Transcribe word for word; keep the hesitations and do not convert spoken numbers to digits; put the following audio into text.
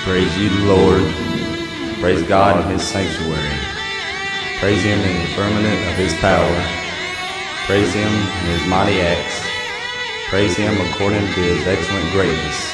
Praise ye the Lord. Praise God in his sanctuary. Praise him in the firmament of his power. Praise him in his mighty acts. Praise him according to his excellent greatness.